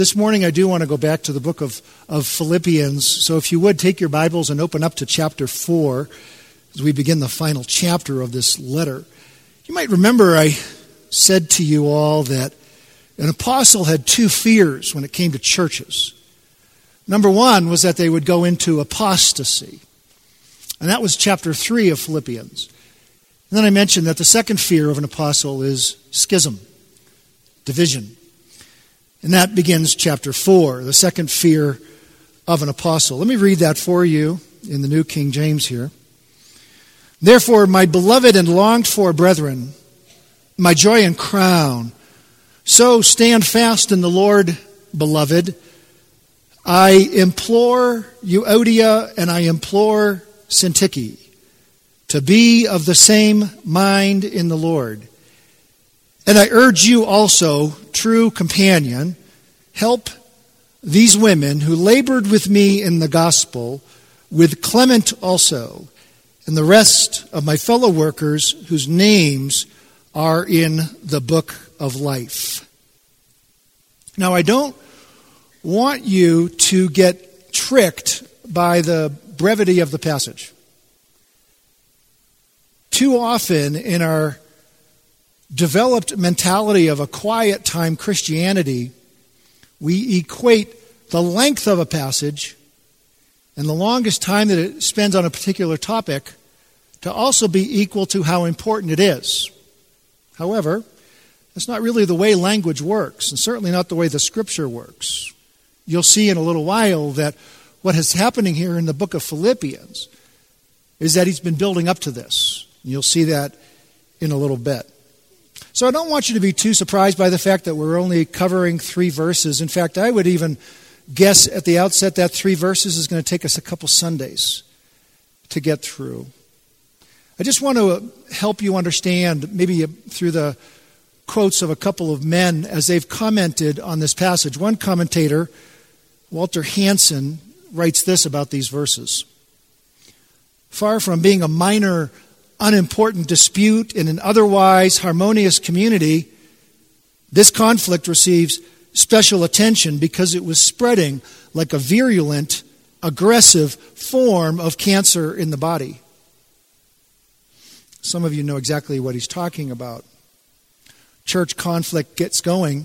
This morning I do want to go back to the book of Philippians. So if you would, take your Bibles and open up to chapter 4 as we begin the final chapter of this letter. You might remember I said to you all that an apostle had two fears when it came to churches. Number one was that they would go into apostasy. And that was chapter 3 of Philippians. And then I mentioned that the second fear of an apostle is schism, division. And that begins chapter 4, the second fear of an apostle. Let me read that for you in the New King James here. Therefore, my beloved and longed for brethren, my joy and crown, so stand fast in the Lord, beloved. I implore Euodia and I implore Syntyche to be of the same mind in the Lord. And I urge you also, true companion, help these women who labored with me in the gospel, with Clement also, and the rest of my fellow workers whose names are in the book of life. Now, I don't want you to get tricked by the brevity of the passage. Too often in our developed mentality of a quiet time Christianity, we equate the length of a passage and the longest time that it spends on a particular topic to also be equal to how important it is. However, that's not really the way language works, and certainly not the way the Scripture works. You'll see in a little while that what is happening here in the book of Philippians is that he's been building up to this. You'll see that in a little bit. So I don't want you to be too surprised by the fact that we're only covering 3 verses. In fact, I would even guess at the outset that 3 verses is going to take us a couple Sundays to get through. I just want to help you understand, maybe through the quotes of a couple of men as they've commented on this passage. One commentator, Walter Hansen, writes this about these verses. Far from being a minor, unimportant dispute in an otherwise harmonious community, this conflict receives special attention because it was spreading like a virulent, aggressive form of cancer in the body. Some of you know exactly what he's talking about. Church conflict gets going,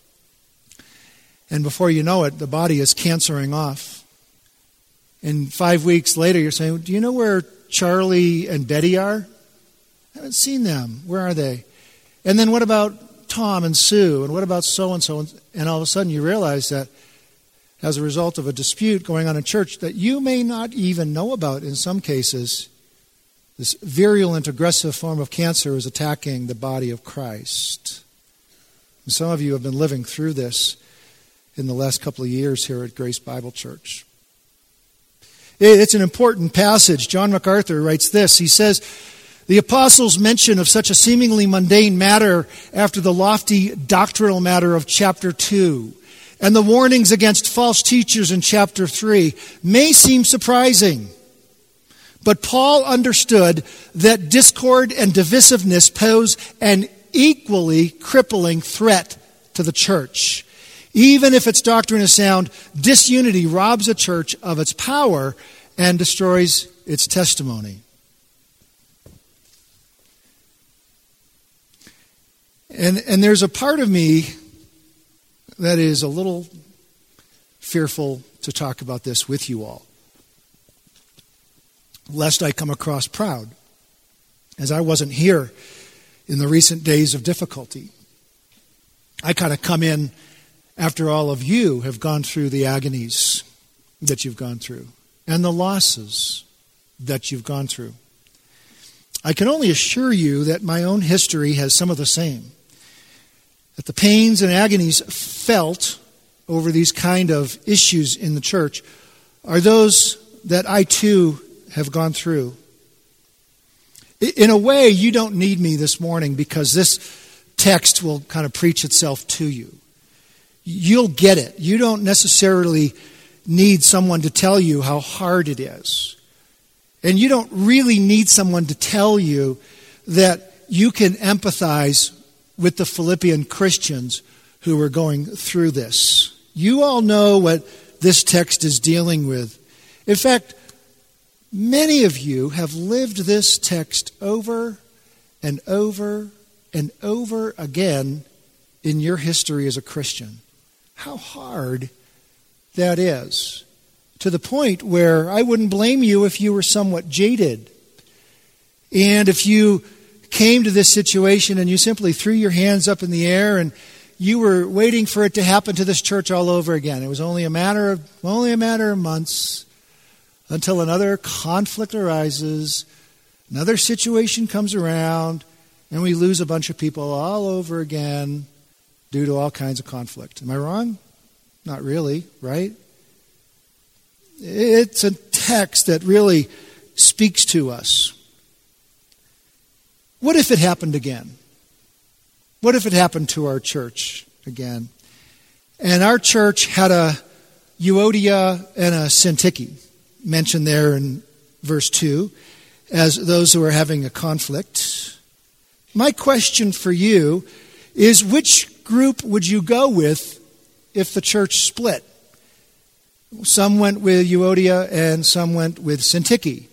and before you know it, the body is cancering off. And 5 weeks later, you're saying, do you know where Charlie and Betty are? I haven't seen them. Where are they? And then what about Tom and Sue? And what about so-and-so? And all of a sudden you realize that as a result of a dispute going on in church that you may not even know about in some cases, this virulent, aggressive form of cancer is attacking the body of Christ. And some of you have been living through this in the last couple of years here at Grace Bible Church. It's an important passage. John MacArthur writes this. He says, the apostles' mention of such a seemingly mundane matter after the lofty doctrinal matter of chapter 2 and the warnings against false teachers in chapter 3 may seem surprising. But Paul understood that discord and divisiveness pose an equally crippling threat to the church. Even if its doctrine is sound, disunity robs a church of its power and destroys its testimony. And there's a part of me that is a little fearful to talk about this with you all, lest I come across proud, as I wasn't here in the recent days of difficulty. I kind of come in after all of you have gone through the agonies that you've gone through and the losses that you've gone through. I can only assure you that my own history has some of the same. That the pains and agonies felt over these kind of issues in the church are those that I too have gone through. In a way, you don't need me this morning because this text will kind of preach itself to you. You'll get it. You don't necessarily need someone to tell you how hard it is. And you don't really need someone to tell you that you can empathize with the Philippian Christians who were going through this. You all know what this text is dealing with. In fact, many of you have lived this text over and over and over again in your history as a Christian. How hard that is. To the point where I wouldn't blame you if you were somewhat jaded. And if you came to this situation and you simply threw your hands up in the air and you were waiting for it to happen to this church all over again. It was only a matter of months until another conflict arises, another situation comes around, and we lose a bunch of people all over again due to all kinds of conflict. Am I wrong? Not really, right? It's a text that really speaks to us. What if it happened again? What if it happened to our church again? And our church had a Euodia and a Syntyche, mentioned there in verse 2, as those who are having a conflict. My question for you is, which group would you go with if the church split? Some went with Euodia and some went with Syntyche.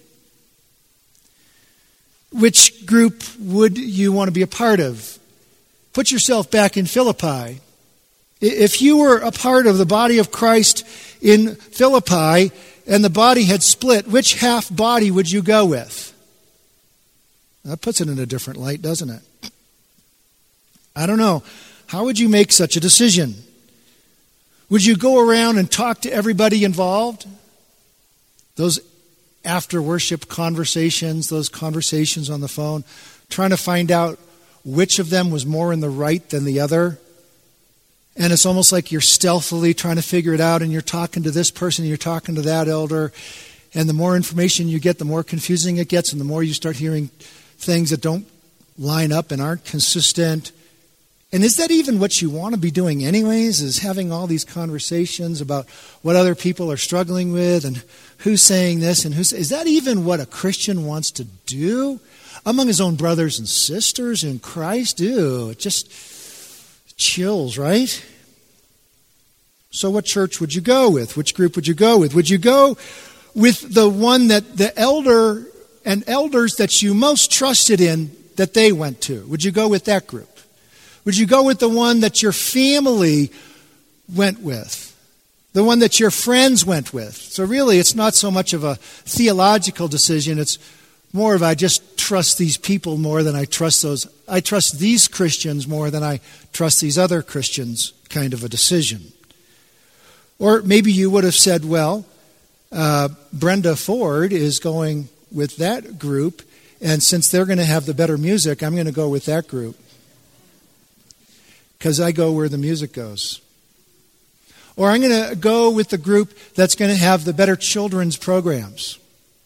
Which group would you want to be a part of? Put yourself back in Philippi. If you were a part of the body of Christ in Philippi and the body had split, which half body would you go with? That puts it in a different light, doesn't it? I don't know. How would you make such a decision? Would you go around and talk to everybody involved? Those after worship conversations, those conversations on the phone, trying to find out which of them was more in the right than the other. And it's almost like you're stealthily trying to figure it out, and you're talking to this person, and you're talking to that elder. And the more information you get, the more confusing it gets, and the more you start hearing things that don't line up and aren't consistent. And is that even what you want to be doing anyways, is having all these conversations about what other people are struggling with and who's saying this and who's... Is that even what a Christian wants to do among his own brothers and sisters in Christ? Ew, it just chills, right? So what church would you go with? Which group would you go with? Would you go with the one that the elder and elders that you most trusted in, that they went to? Would you go with that group? Would you go with the one that your family went with? The one that your friends went with? So really, it's not so much of a theological decision. It's more of, I just trust these people more than I trust those. I trust these Christians more than I trust these other Christians kind of a decision. Or maybe you would have said, well, Brenda Ford is going with that group, and since they're going to have the better music, I'm going to go with that group. Because I go where the music goes. Or I'm going to go with the group that's going to have the better children's programs.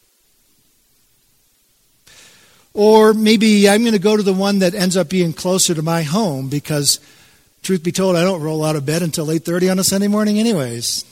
Or maybe I'm going to go to the one that ends up being closer to my home because, truth be told, I don't roll out of bed until 8:30 on a Sunday morning anyways.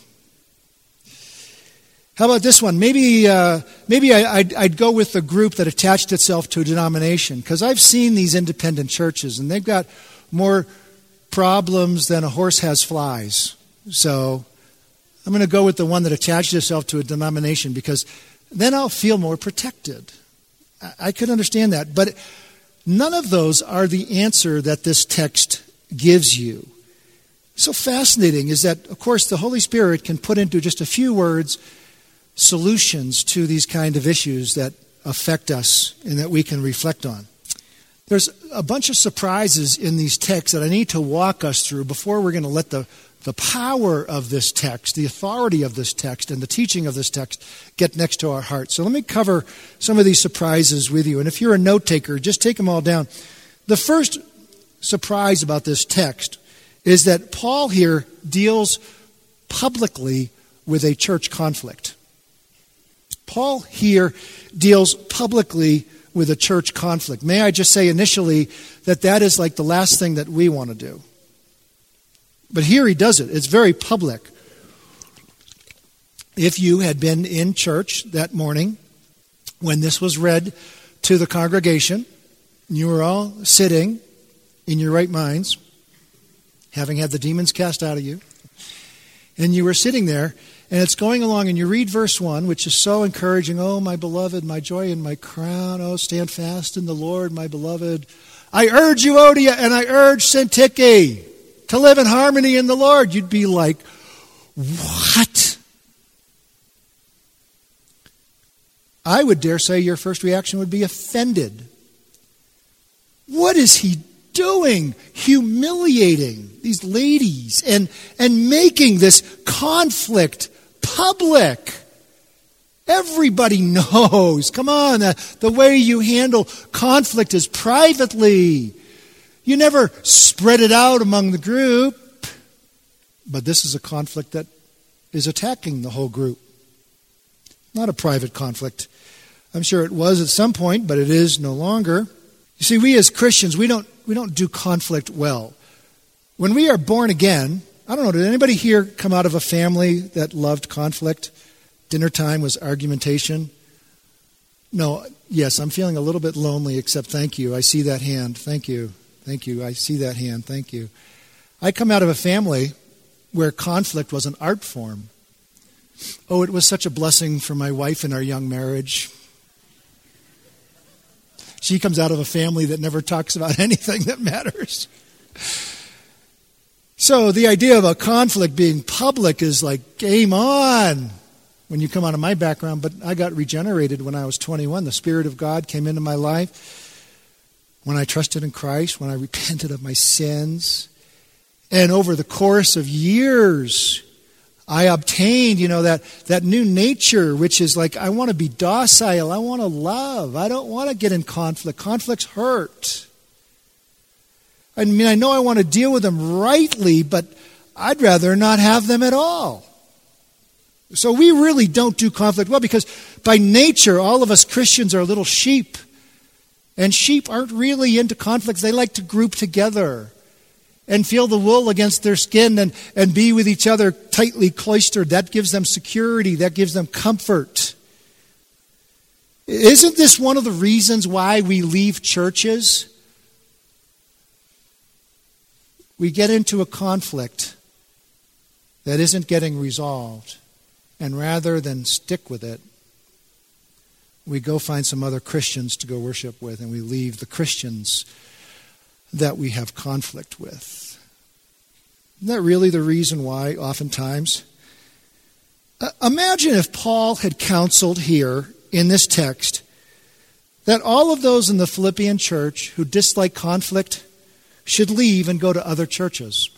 How about this one? Maybe I'd go with the group that attached itself to a denomination, because I've seen these independent churches and they've got more problems than a horse has flies. So I'm going to go with the one that attached itself to a denomination, because then I'll feel more protected. I could understand that. But none of those are the answer that this text gives you. So fascinating is that, of course, the Holy Spirit can put into just a few words solutions to these kind of issues that affect us and that we can reflect on. There's a bunch of surprises in these texts that I need to walk us through before we're going to let the power of this text, the authority of this text, and the teaching of this text get next to our hearts. So let me cover some of these surprises with you. And if you're a note taker, just take them all down. The first surprise about this text is that Paul here deals publicly with a church conflict. Paul here deals publicly with a church conflict. May I just say initially that is like the last thing that we want to do. But here he does it. It's very public. If you had been in church that morning when this was read to the congregation, you were all sitting in your right minds, having had the demons cast out of you, And you were sitting there, and it's going along, and you read verse 1, which is so encouraging. Oh, my beloved, my joy and my crown. Oh, stand fast in the Lord, my beloved. I urge Euodia and I urge Syntyche to live in harmony in the Lord. You'd be like, what? I would dare say your first reaction would be offended. What is he doing? Humiliating these ladies and making this conflict public. Everybody knows. Come on, the way you handle conflict is privately. You never spread it out among the group. But this is a conflict that is attacking the whole group. Not a private conflict. I'm sure it was at some point, but it is no longer. You see, we as Christians, we don't do conflict well. When we are born again, I don't know, did anybody here come out of a family that loved conflict? Dinner time was argumentation? No, yes, I'm feeling a little bit lonely, except thank you. I see that hand. Thank you. Thank you. I see that hand. Thank you. I come out of a family where conflict was an art form. Oh, it was such a blessing for my wife in our young marriage. She comes out of a family that never talks about anything that matters. So the idea of a conflict being public is like, game on, when you come out of my background. But I got regenerated when I was 21. The Spirit of God came into my life when I trusted in Christ, when I repented of my sins. And over the course of years, I obtained, that new nature, which is like, I want to be docile. I want to love. I don't want to get in conflict. Conflicts hurt. I mean, I know I want to deal with them rightly, but I'd rather not have them at all. So we really don't do conflict well because by nature, all of us Christians are little sheep. And sheep aren't really into conflicts. They like to group together and feel the wool against their skin and be with each other tightly cloistered. That gives them security. That gives them comfort. Isn't this one of the reasons why we leave churches? We get into a conflict that isn't getting resolved. And rather than stick with it, we go find some other Christians to go worship with, and we leave the Christians that we have conflict with. Isn't that really the reason why oftentimes? Imagine if Paul had counseled here in this text that all of those in the Philippian church who dislike conflict should leave and go to other churches.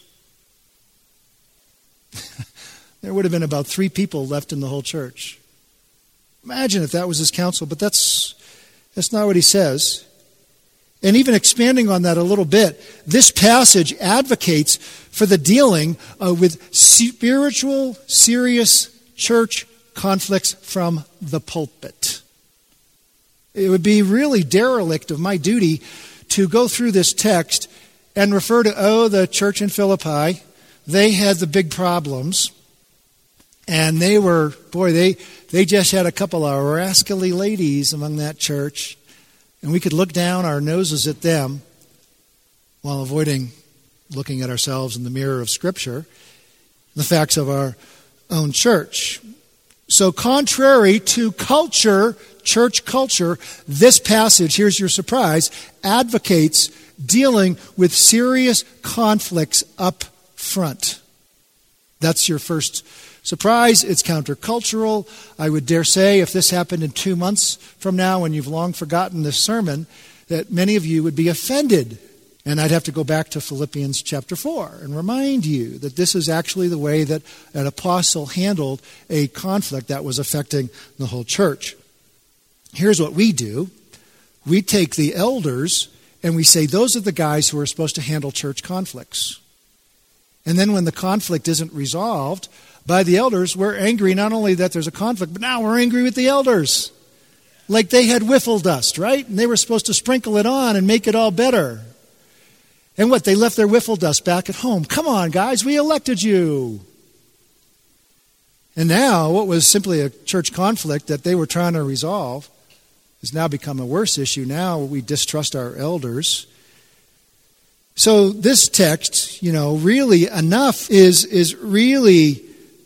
There would have been about 3 people left in the whole church. Imagine if that was his counsel, but that's not what he says. And even expanding on that a little bit, this passage advocates for the dealing with spiritual, serious church conflicts from the pulpit. It would be really derelict of my duty to go through this text and refer to, the church in Philippi, they had the big problems. And they were, they just had a couple of rascally ladies among that church. And we could look down our noses at them while avoiding looking at ourselves in the mirror of Scripture, the facts of our own church. So contrary to culture, church culture, this passage, here's your surprise, advocates dealing with serious conflicts up front. That's your first surprise. It's countercultural. I would dare say if this happened in 2 months from now when you've long forgotten this sermon, that many of you would be offended. And I'd have to go back to Philippians chapter 4 and remind you that this is actually the way that an apostle handled a conflict that was affecting the whole church. Here's what we do. We take the elders and we say those are the guys who are supposed to handle church conflicts. And then when the conflict isn't resolved by the elders, we're angry not only that there's a conflict, but now we're angry with the elders. Like they had wiffle dust, right? And they were supposed to sprinkle it on and make it all better. And what? They left their wiffle dust back at home. Come on, guys, we elected you. And now what was simply a church conflict that they were trying to resolve has now become a worse issue. Now we distrust our elders. So this text, really enough is really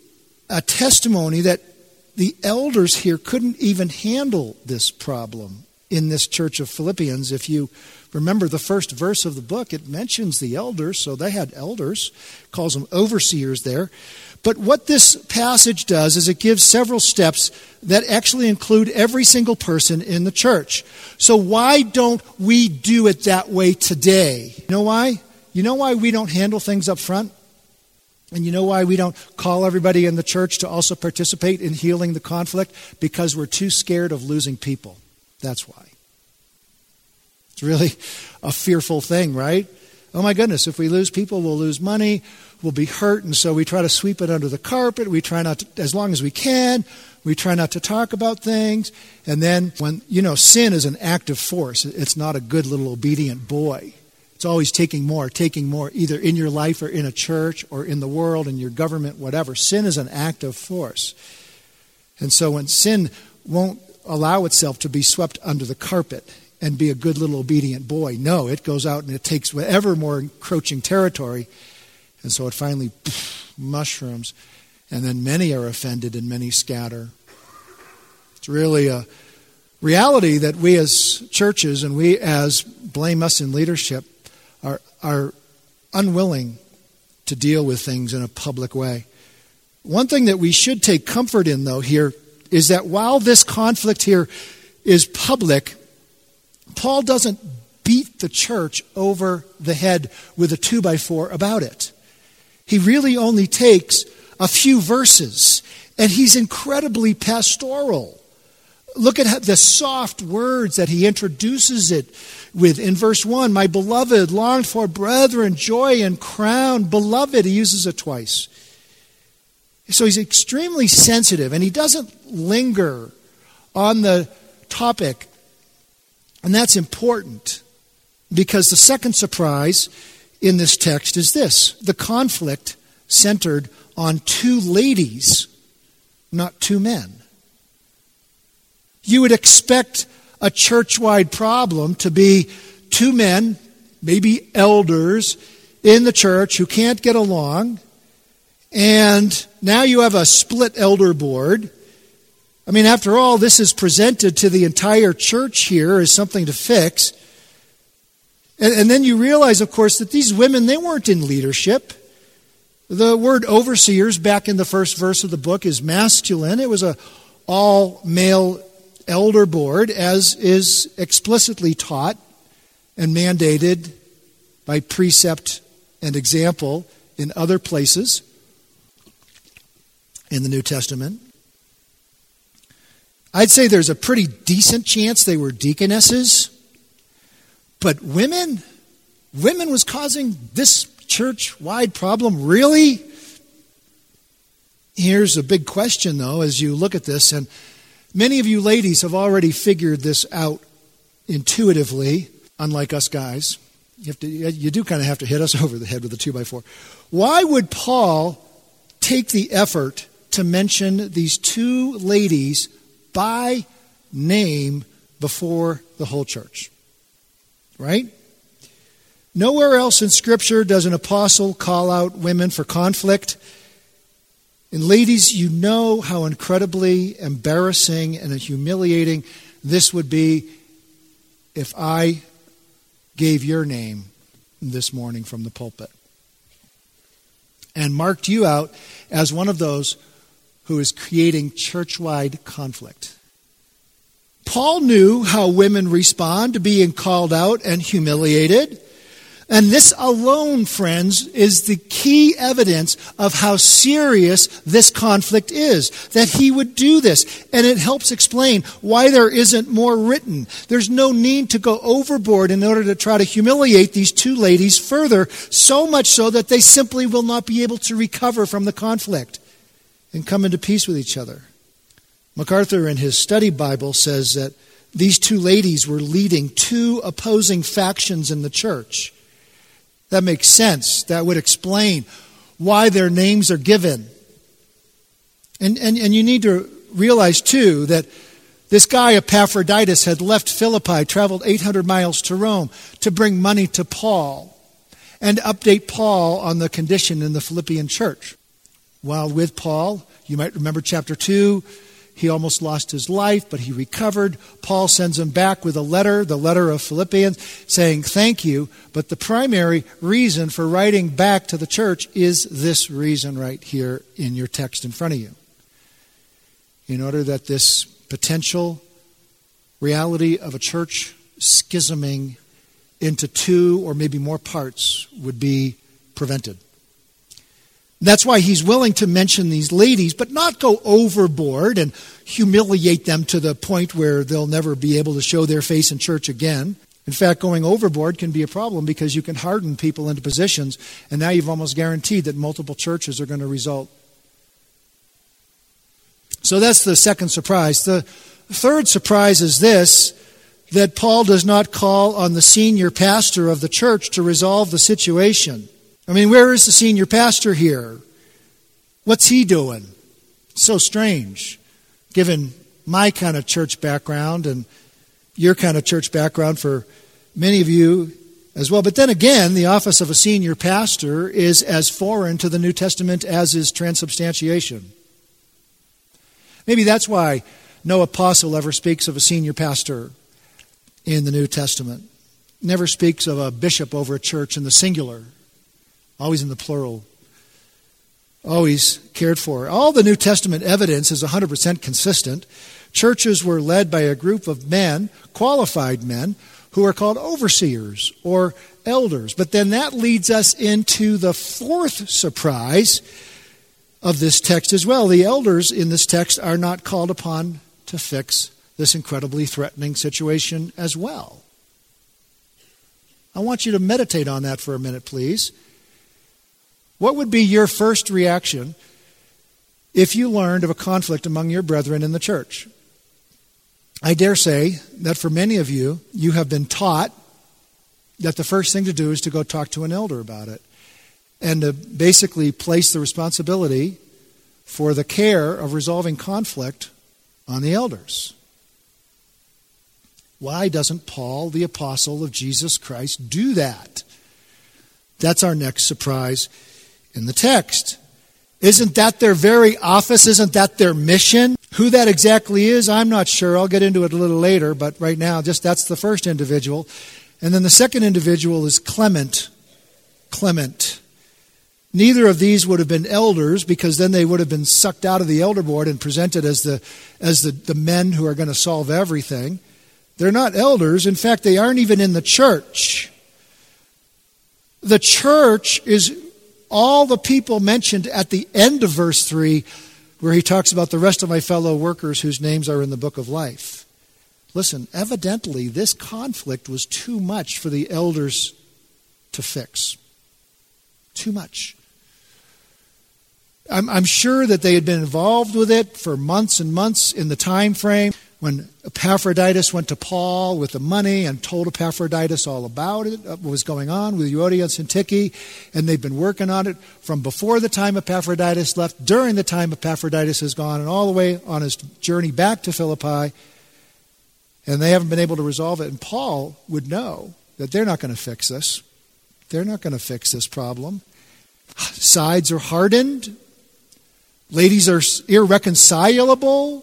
a testimony that the elders here couldn't even handle this problem in this church of Philippians. If you remember the first verse of the book, it mentions the elders, so they had elders, calls them overseers there. But what this passage does is it gives several steps that actually include every single person in the church. So why don't we do it that way today? You know why? You know why we don't handle things up front? And you know why we don't call everybody in the church to also participate in healing the conflict? Because we're too scared of losing people. That's why. It's really a fearful thing, right? Oh my goodness, if we lose people, we'll lose money, we'll be hurt, and so we try to sweep it under the carpet. We try not to, as long as we can, we try not to talk about things. And then when, sin is an active force. It's not a good little obedient boy. It's always taking more, either in your life or in a church or in the world, in your government, whatever. Sin is an active force. And so when sin won't allow itself to be swept under the carpet and be a good little obedient boy, no, it goes out and it takes ever more encroaching territory. And so it finally mushrooms. And then many are offended and many scatter. It's really a reality that we as churches and we as blame us in leadership are unwilling to deal with things in a public way. One thing that we should take comfort in, though, here is that while this conflict here is public, Paul doesn't beat the church over the head with a 2x4 about it. He really only takes a few verses, and he's incredibly pastoral. Look at the soft words that he introduces it with. In verse 1, my beloved, longed for brethren, joy and crown. Beloved, he uses it twice. So he's extremely sensitive, and he doesn't linger on the topic. And that's important, because the second surprise in this text is this. The conflict centered on two ladies, not two men. You would expect a church-wide problem to be two men, maybe elders, in the church who can't get along, and now you have a split elder board. I mean, after all, this is presented to the entire church here as something to fix. And then you realize, of course, that these women, they weren't in leadership. The word overseers back in the first verse of the book is masculine. It was a all-male elder board, as is explicitly taught and mandated by precept and example in other places in the New Testament. I'd say there's a pretty decent chance they were deaconesses, but women was causing this church-wide problem, really? Here's a big question, though, as you look at this, and many of you ladies have already figured this out intuitively, unlike us guys. You do kind of have to hit us over the head with a 2x4. Why would Paul take the effort to mention these two ladies by name before the whole church? Right? Nowhere else in Scripture does an apostle call out women for conflict. And ladies, you know how incredibly embarrassing and humiliating this would be if I gave your name this morning from the pulpit and marked you out as one of those who is creating church-wide conflict. Paul knew how women respond to being called out and humiliated. And this alone, friends, is the key evidence of how serious this conflict is, that he would do this. And it helps explain why there isn't more written. There's no need to go overboard in order to try to humiliate these two ladies further, so much so that they simply will not be able to recover from the conflict and come into peace with each other. MacArthur in his study Bible says that these two ladies were leading two opposing factions in the church. That makes sense. That would explain why their names are given. And you need to realize, too, that this guy Epaphroditus had left Philippi, traveled 800 miles to Rome to bring money to Paul and update Paul on the condition in the Philippian church. while with Paul. You might remember chapter 2. He almost lost his life, but he recovered. Paul sends him back with a letter, the letter of Philippians, saying thank you. But the primary reason for writing back to the church is this reason right here in your text in front of you. In order that this potential reality of a church schisming into two or maybe more parts would be prevented. That's why he's willing to mention these ladies, but not go overboard and humiliate them to the point where they'll never be able to show their face in church again. In fact, going overboard can be a problem because you can harden people into positions, and now you've almost guaranteed that multiple churches are going to result. So that's the second surprise. The third surprise is this, that Paul does not call on the senior pastor of the church to resolve the situation. I mean, where is the senior pastor here? What's he doing? So strange, given my kind of church background and your kind of church background for many of you as well. But then again, the office of a senior pastor is as foreign to the New Testament as is transubstantiation. Maybe that's why no apostle ever speaks of a senior pastor in the New Testament. Never speaks of a bishop over a church in the singular. Always in the plural. Always cared for. All the New Testament evidence is 100% consistent. Churches were led by a group of men, qualified men, who are called overseers or elders. But then that leads us into the fourth surprise of this text as well. The elders in this text are not called upon to fix this incredibly threatening situation as well. I want you to meditate on that for a minute, please. What would be your first reaction if you learned of a conflict among your brethren in the church? I dare say that for many of you, you have been taught that the first thing to do is to go talk to an elder about it and to basically place the responsibility for the care of resolving conflict on the elders. Why doesn't Paul, the apostle of Jesus Christ, do that? That's our next surprise in the text. Isn't that their very office? Isn't that their mission? Who that exactly is, I'm not sure. I'll get into it a little later, but right now, just that's the first individual. And then the second individual is Clement. Clement. Neither of these would have been elders, because then they would have been sucked out of the elder board and presented as the men who are going to solve everything. They're not elders. In fact, they aren't even in the church. The church is all the people mentioned at the end of verse 3, where he talks about the rest of my fellow workers whose names are in the book of life. Listen, evidently this conflict was too much for the elders to fix. Too much. I'm sure that they had been involved with it for months and months in the time frame when Epaphroditus went to Paul with the money and told Epaphroditus all about it, what was going on with Euodia and Syntyche, and they've been working on it from before the time Epaphroditus left, during the time Epaphroditus has gone, and all the way on his journey back to Philippi, and they haven't been able to resolve it. And Paul would know that they're not going to fix this. They're not going to fix this problem. Sides are hardened. Ladies are irreconcilable.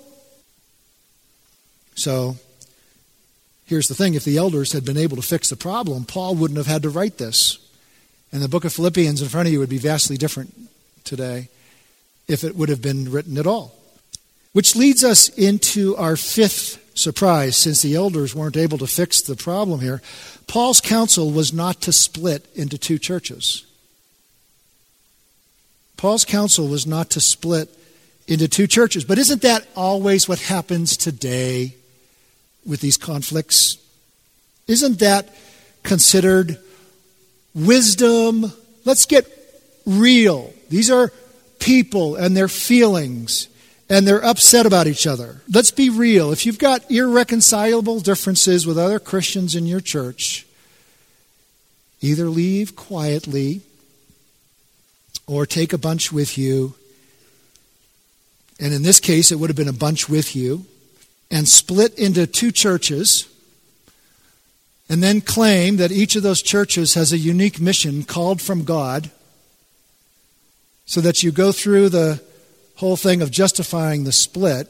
So, here's the thing. If the elders had been able to fix the problem, Paul wouldn't have had to write this. And the book of Philippians in front of you would be vastly different today if it would have been written at all. Which leads us into our fifth surprise, since the elders weren't able to fix the problem here. Paul's counsel was not to split into two churches. Paul's counsel was not to split into two churches. But isn't that always what happens today with these conflicts? Isn't that considered wisdom? Let's get real. These are people and their feelings, and they're upset about each other. Let's be real. If you've got irreconcilable differences with other Christians in your church, either leave quietly or take a bunch with you. And in this case, it would have been a bunch with you, and split into two churches, and then claim that each of those churches has a unique mission called from God, so that you go through the whole thing of justifying the split.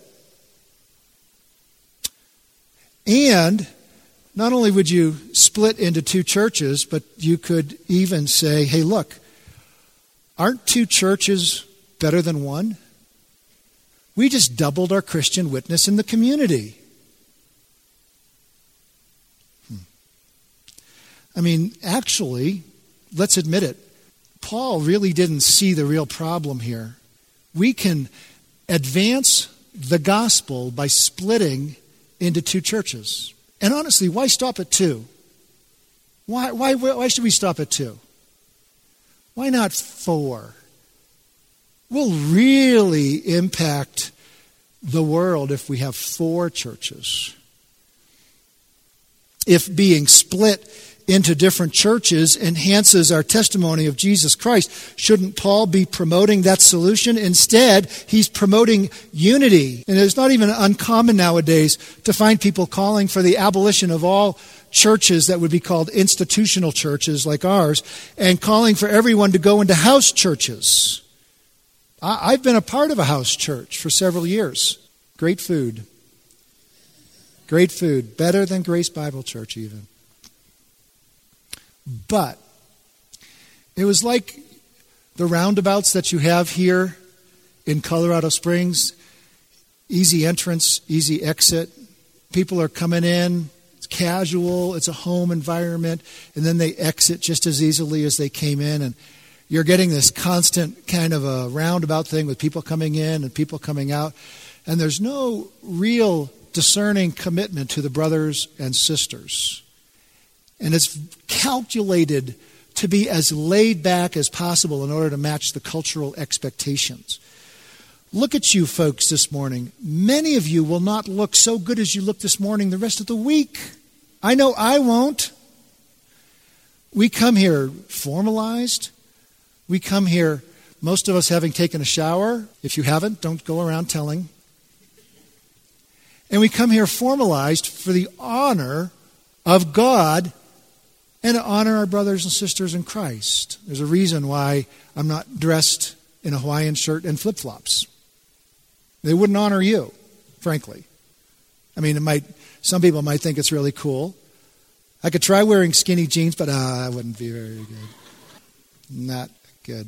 And not only would you split into two churches, but you could even say, hey, look, aren't two churches better than one? We just doubled our Christian witness in the community. I mean, actually, let's admit it, Paul really didn't see the real problem here. We can advance the gospel by splitting into two churches. And honestly, why stop at two? Why should we stop at two? Why not four? We'll really impact the world if we have four churches. If being split into different churches enhances our testimony of Jesus Christ, shouldn't Paul be promoting that solution? Instead, he's promoting unity. And it's not even uncommon nowadays to find people calling for the abolition of all churches that would be called institutional churches like ours, and calling for everyone to go into house churches. I've been a part of a house church for several years. Great food. Great food. Better than Grace Bible Church even. But it was like the roundabouts that you have here in Colorado Springs. Easy entrance, easy exit. People are coming in. It's casual. It's a home environment. And then they exit just as easily as they came in. And you're getting this constant kind of a roundabout thing with people coming in and people coming out. And there's no real discerning commitment to the brothers and sisters. And it's calculated to be as laid back as possible in order to match the cultural expectations. Look at you folks this morning. Many of you will not look so good as you look this morning the rest of the week. I know I won't. We come here formalized. We come here, most of us having taken a shower. If you haven't, don't go around telling. And we come here formalized for the honor of God and to honor our brothers and sisters in Christ. There's a reason why I'm not dressed in a Hawaiian shirt and flip-flops. They wouldn't honor you, frankly. I mean, some people might think it's really cool. I could try wearing skinny jeans, but that wouldn't be very good. Not good.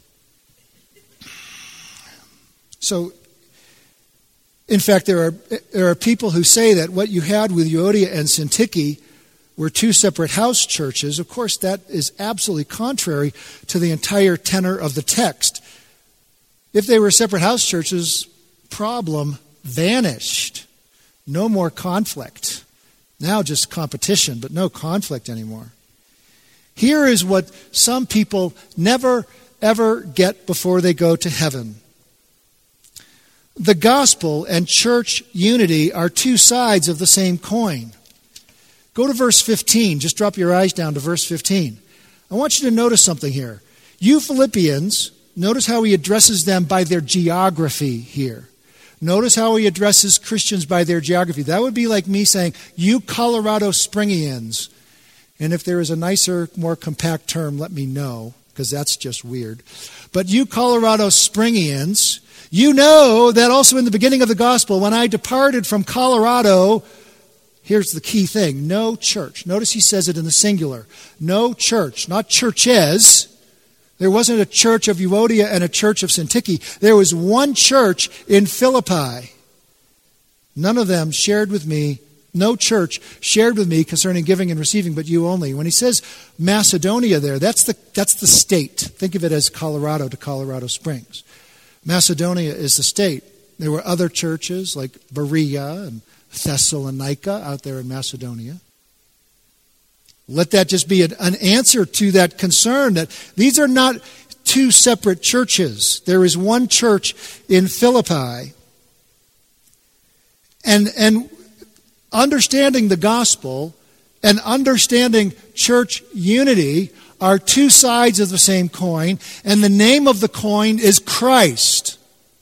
So, in fact, there are people who say that what you had with Euodia and Syntyche were two separate house churches. Of course, that is absolutely contrary to the entire tenor of the text. If they were separate house churches, problem vanished. No more conflict. Now just competition, but no conflict anymore. Here is what some people never, ever get before they go to heaven. The gospel and church unity are two sides of the same coin. Go to verse 15. Just drop your eyes down to verse 15. I want you to notice something here. You Philippians, notice how he addresses them by their geography here. Notice how he addresses Christians by their geography. That would be like me saying, you Colorado Springians. And if there is a nicer, more compact term, let me know, because that's just weird. But you Colorado Springians, you know that also in the beginning of the gospel, when I departed from Colorado, here's the key thing, no church. Notice he says it in the singular. No church, not churches. There wasn't a church of Euodia and a church of Syntyche. There was one church in Philippi. None of them shared with me, no church shared with me concerning giving and receiving, but you only. When he says Macedonia there, that's the state. Think of it as Colorado to Colorado Springs. Macedonia is the state. There were other churches like Berea and Thessalonica out there in Macedonia. Let that just be an answer to that concern that these are not two separate churches. There is one church in Philippi. And understanding the gospel and understanding church unity are two sides of the same coin, and the name of the coin is Christ.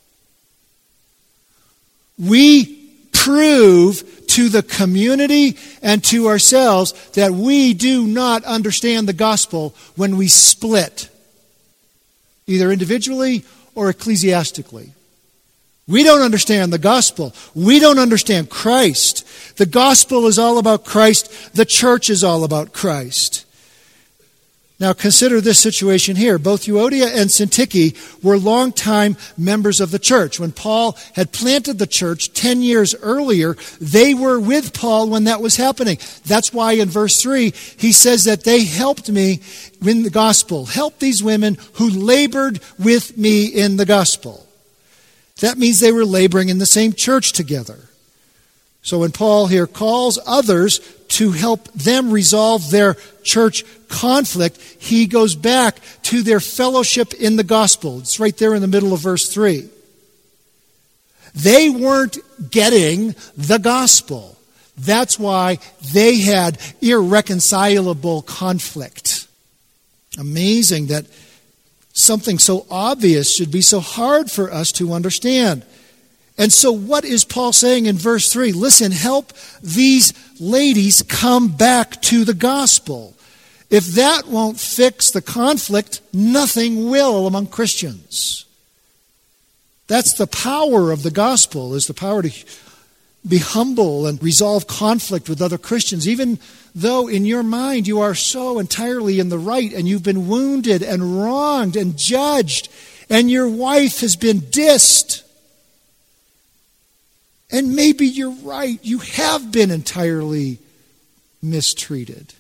We prove to the community and to ourselves that we do not understand the gospel when we split, either individually or ecclesiastically. We don't understand the gospel. We don't understand Christ. The gospel is all about Christ. The church is all about Christ. Now consider this situation here. Both Euodia and Syntyche were longtime members of the church. When Paul had planted the church 10 years earlier, they were with Paul when that was happening. That's why in verse 3, he says that they helped me in the gospel. Help these women who labored with me in the gospel. That means they were laboring in the same church together. So when Paul here calls others to help them resolve their church conflict, he goes back to their fellowship in the gospel. It's right there in the middle of verse 3. They weren't getting the gospel. That's why they had irreconcilable conflict. Amazing that something so obvious should be so hard for us to understand. And so what is Paul saying in verse 3? Listen, help these ladies come back to the gospel. If that won't fix the conflict, nothing will among Christians. That's the power of the gospel, is the power to be humble and resolve conflict with other Christians, even though in your mind you are so entirely in the right and you've been wounded and wronged and judged and your wife has been dissed. And maybe you're right. You have been entirely mistreated.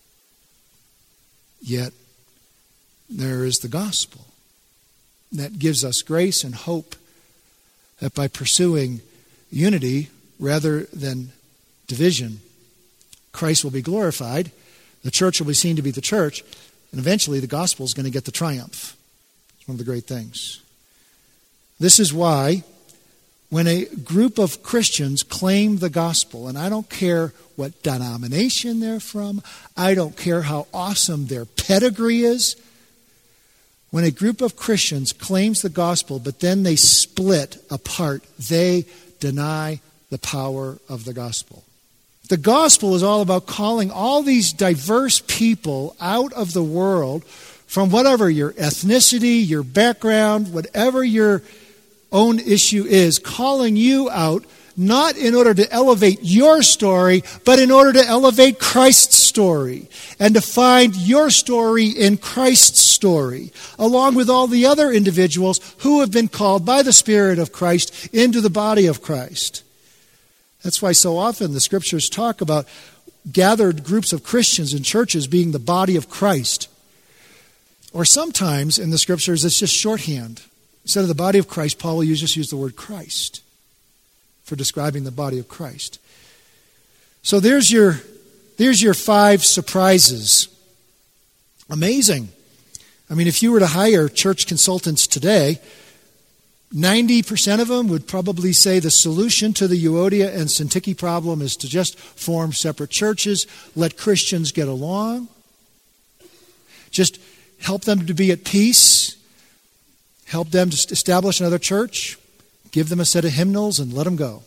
Yet, there is the gospel that gives us grace and hope that by pursuing unity rather than division, Christ will be glorified, the church will be seen to be the church, and eventually the gospel is going to get the triumph. It's one of the great things. This is why when a group of Christians claim the gospel, and I don't care what denomination they're from, I don't care how awesome their pedigree is, when a group of Christians claims the gospel, but then they split apart, they deny the power of the gospel. The gospel is all about calling all these diverse people out of the world from whatever your ethnicity, your background, whatever your own issue is, calling you out not in order to elevate your story, but in order to elevate Christ's story and to find your story in Christ's story, along with all the other individuals who have been called by the Spirit of Christ into the body of Christ. That's why so often the Scriptures talk about gathered groups of Christians in churches being the body of Christ. Or sometimes in the Scriptures it's just shorthand. Instead of the body of Christ, Paul will just use the word Christ for describing the body of Christ. So there's your 5 surprises. Amazing. I mean, if you were to hire church consultants today, 90% of them would probably say the solution to the Euodia and Syntyche problem is to just form separate churches, let Christians get along, just help them to be at peace, help them to establish another church, give them a set of hymnals, and let them go.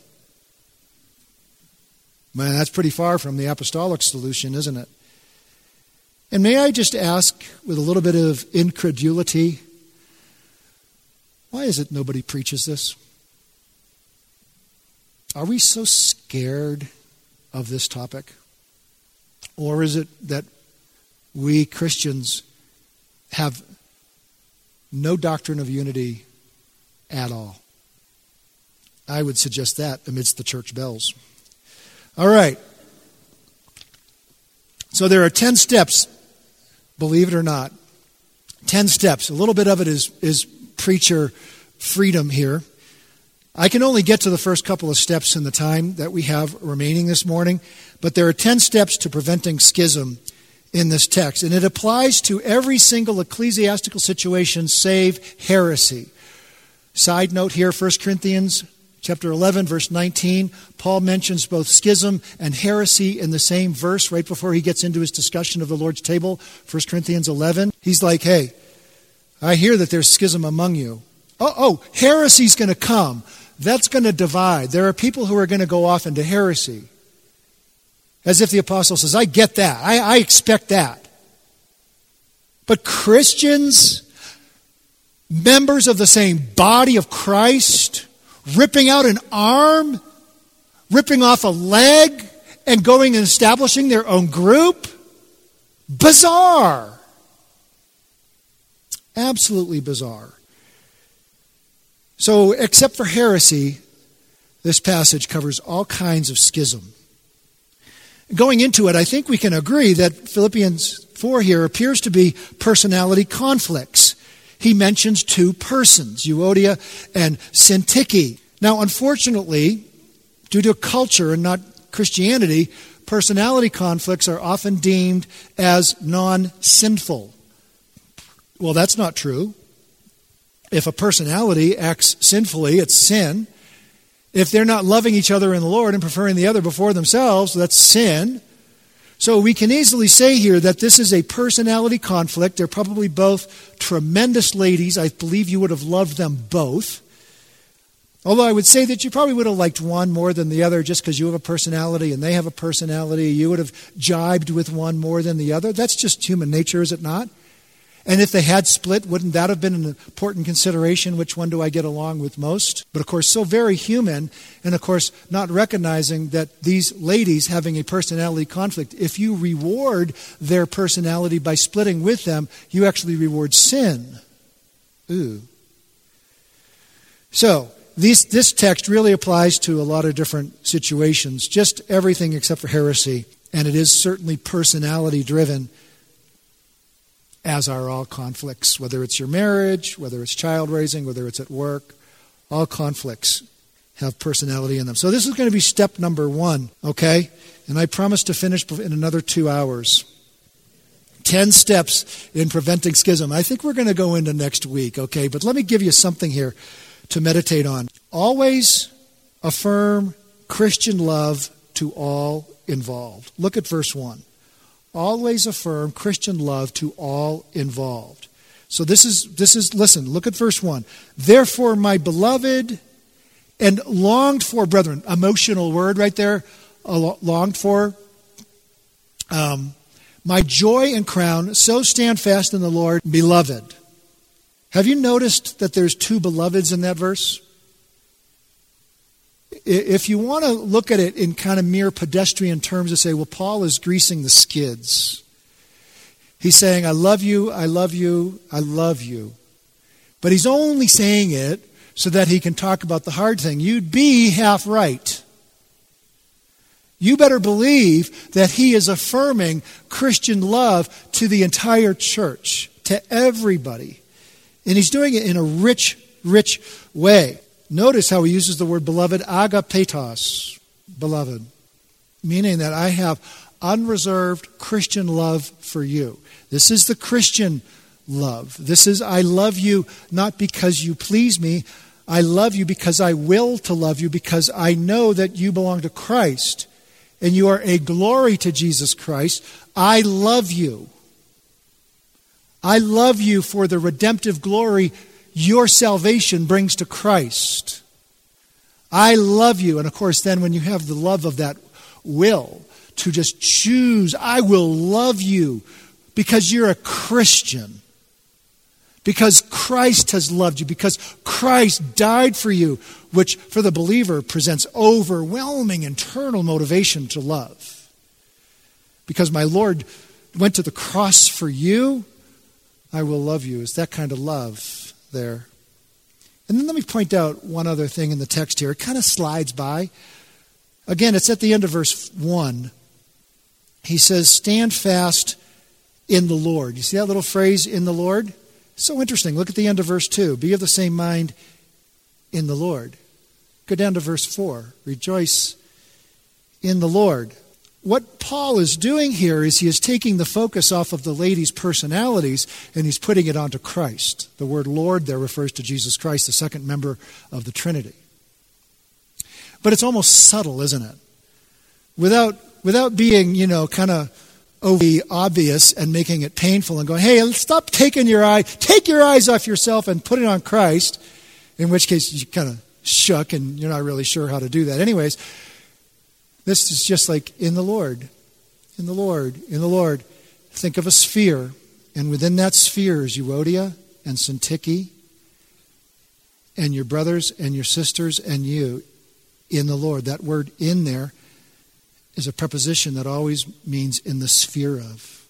Man, that's pretty far from the apostolic solution, isn't it? And may I just ask, with a little bit of incredulity, why is it nobody preaches this? Are we so scared of this topic? Or is it that we Christians have no doctrine of unity at all? I would suggest that amidst the church bells. All right. So there are 10 steps, believe it or not. 10 steps. A little bit of it is preacher freedom here. I can only get to the first couple of steps in the time that we have remaining this morning, but there are 10 steps to preventing schism in this text, and it applies to every single ecclesiastical situation save heresy. Side note here, 1 Corinthians chapter 11, verse 19, Paul mentions both schism and heresy in the same verse right before he gets into his discussion of the Lord's table, 1 Corinthians 11. He's like, hey, I hear that there's schism among you. Oh, heresy's going to come. That's going to divide. There are people who are going to go off into heresy. As if the apostle says, I get that. I expect that. But Christians, members of the same body of Christ, ripping out an arm, ripping off a leg, and going and establishing their own group. Bizarre. Absolutely bizarre. So, except for heresy, this passage covers all kinds of schism. Going into it, I think we can agree that Philippians 4 here appears to be personality conflicts. He mentions two persons, Euodia and Syntyche. Now, unfortunately, due to culture and not Christianity, personality conflicts are often deemed as non-sinful. Well, that's not true. If a personality acts sinfully, it's sin. If they're not loving each other in the Lord and preferring the other before themselves, that's sin. So we can easily say here that this is a personality conflict. They're probably both tremendous ladies. I believe you would have loved them both. Although I would say that you probably would have liked one more than the other just because you have a personality and they have a personality. You would have jibed with one more than the other. That's just human nature, is it not? And if they had split, wouldn't that have been an important consideration? Which one do I get along with most? But of course, so very human, and of course, not recognizing that these ladies having a personality conflict, if you reward their personality by splitting with them, you actually reward sin. Ooh. So, this text really applies to a lot of different situations, just everything except for heresy, and it is certainly personality-driven, as are all conflicts, whether it's your marriage, whether it's child raising, whether it's at work. All conflicts have personality in them. So this is going to be step number 1, okay? And I promise to finish in another 2 hours. 10 steps in preventing schism. I think we're going to go into next week, okay? But let me give you something here to meditate on. Always affirm Christian love to all involved. Look at verse 1. Always affirm Christian love to all involved. So this is, listen, look at verse 1. Therefore, my beloved and longed for, brethren, emotional word right there, longed for, my joy and crown, so stand fast in the Lord, beloved. Have you noticed that there's 2 beloveds in that verse? If you want to look at it in kind of mere pedestrian terms and say, well, Paul is greasing the skids. He's saying, I love you, I love you, I love you. But he's only saying it so that he can talk about the hard thing. You'd be half right. You better believe that he is affirming Christian love to the entire church, to everybody. And he's doing it in a rich, rich way. Notice how he uses the word beloved, agapetos, beloved, meaning that I have unreserved Christian love for you. This is the Christian love. This is, I love you not because you please me. I love you because I will to love you, because I know that you belong to Christ and you are a glory to Jesus Christ. I love you. I love you for the redemptive glory your salvation brings to Christ. I love you. And of course, then when you have the love of that will to just choose, I will love you because you're a Christian. Because Christ has loved you. Because Christ died for you, which for the believer presents overwhelming internal motivation to love. Because my Lord went to the cross for you, I will love you. It's that kind of love there. And then let me point out one other thing in the text here. It kind of slides by. Again, it's at the end of verse 1. He says, stand fast in the Lord. You see that little phrase, in the Lord? So interesting. Look at the end of verse 2. Be of the same mind in the Lord. Go down to verse 4. Rejoice in the Lord. What Paul is doing here is he is taking the focus off of the ladies' personalities and he's putting it onto Christ. The word Lord there refers to Jesus Christ, the second member of the Trinity. But it's almost subtle, isn't it? Without being, kind of overly obvious and making it painful and going, hey, stop take your eyes off yourself and put it on Christ, in which case you kind of shook and you're not really sure how to do that. Anyways, this is just like in the Lord, in the Lord, in the Lord. Think of a sphere, and within that sphere is Euodia and Syntyche, and your brothers and your sisters and you in the Lord. That word in there is a preposition that always means in the sphere of.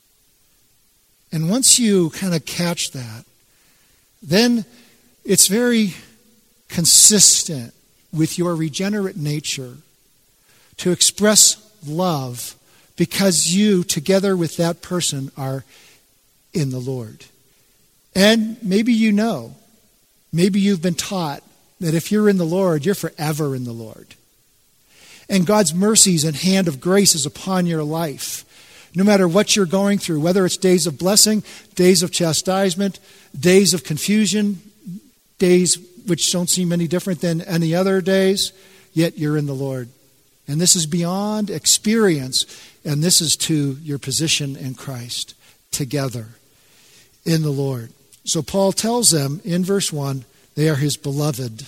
And once you kind of catch that, then it's very consistent with your regenerate nature to express love because you, together with that person, are in the Lord. And maybe you know, maybe you've been taught that if you're in the Lord, you're forever in the Lord. And God's mercies and hand of grace is upon your life. No matter what you're going through, whether it's days of blessing, days of chastisement, days of confusion, days which don't seem any different than any other days, yet you're in the Lord. And this is beyond experience, and this is to your position in Christ, together in the Lord. So Paul tells them in verse 1, they are his beloved.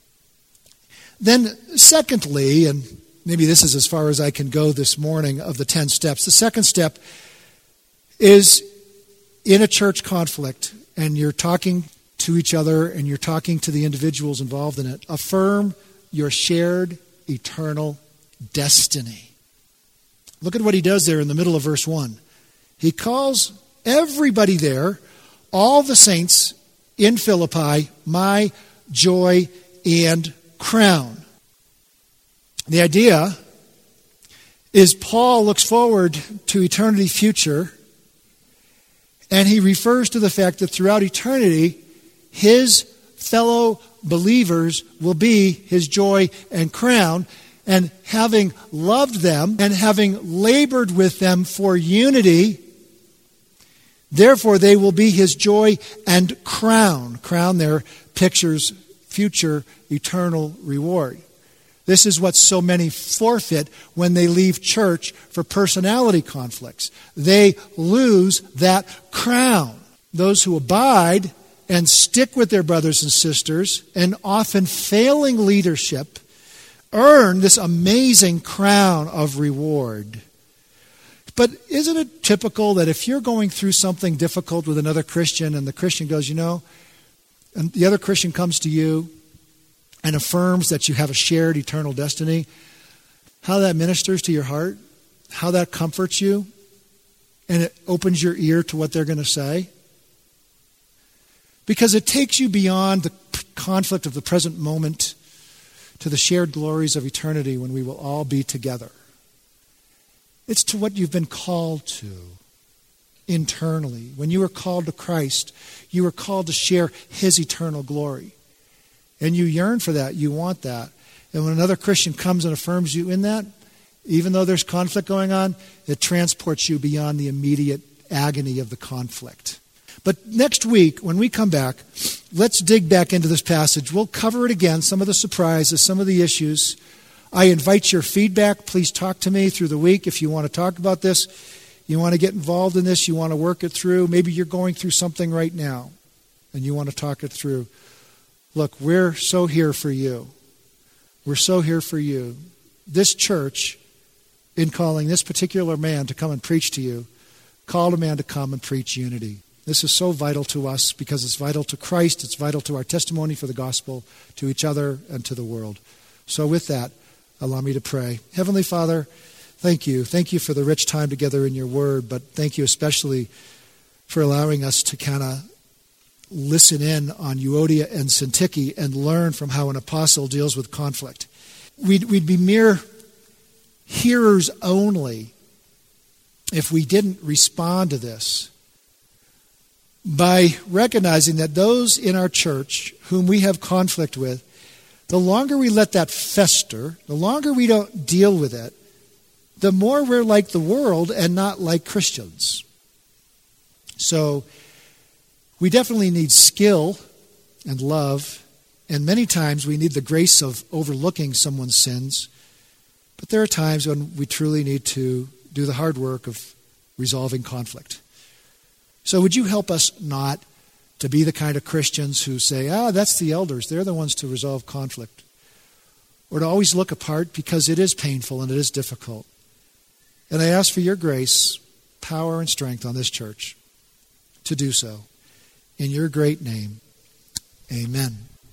Then secondly, and maybe this is as far as I can go this morning of the 10 steps. The second step is in a church conflict, and you're talking to each other and you're talking to the individuals involved in it. Affirm your shared eternal destiny. Look at what he does there in the middle of verse 1. He calls everybody there, all the saints in Philippi, my joy and crown. The idea is Paul looks forward to eternity future, and he refers to the fact that throughout eternity, his fellow believers will be his joy and crown. And having loved them and having labored with them for unity, therefore they will be his joy and crown. Crown there pictures future eternal reward. This is what so many forfeit when they leave church for personality conflicts. They lose that crown. Those who abide and stick with their brothers and sisters, and often failing leadership, earn this amazing crown of reward. But isn't it typical that if you're going through something difficult with another Christian and the Christian goes, and the other Christian comes to you and affirms that you have a shared eternal destiny, how that ministers to your heart, how that comforts you, and it opens your ear to what they're going to say? Because it takes you beyond the conflict of the present moment to the shared glories of eternity when we will all be together. It's to what you've been called to internally. When you were called to Christ, you were called to share his eternal glory. And you yearn for that. You want that. And when another Christian comes and affirms you in that, even though there's conflict going on, it transports you beyond the immediate agony of the conflict. But next week, when we come back, let's dig back into this passage. We'll cover it again, some of the surprises, some of the issues. I invite your feedback. Please talk to me through the week if you want to talk about this. You want to get involved in this. You want to work it through. Maybe you're going through something right now, and you want to talk it through. Look, we're so here for you. We're so here for you. This church, in calling this particular man to come and preach to you, called a man to come and preach unity. This is so vital to us because it's vital to Christ. It's vital to our testimony for the gospel, to each other, and to the world. So with that, allow me to pray. Heavenly Father, thank you. Thank you for the rich time together in your word, but thank you especially for allowing us to kind of listen in on Euodia and Syntyche and learn from how an apostle deals with conflict. We'd be mere hearers only if we didn't respond to this by recognizing that those in our church whom we have conflict with, the longer we let that fester, the longer we don't deal with it, the more we're like the world and not like Christians. So we definitely need skill and love, and many times we need the grace of overlooking someone's sins. But there are times when we truly need to do the hard work of resolving conflict. So would you help us not to be the kind of Christians who say, that's the elders, they're the ones to resolve conflict. Or to always look apart because it is painful and it is difficult. And I ask for your grace, power, and strength on this church to do so. In your great name, amen.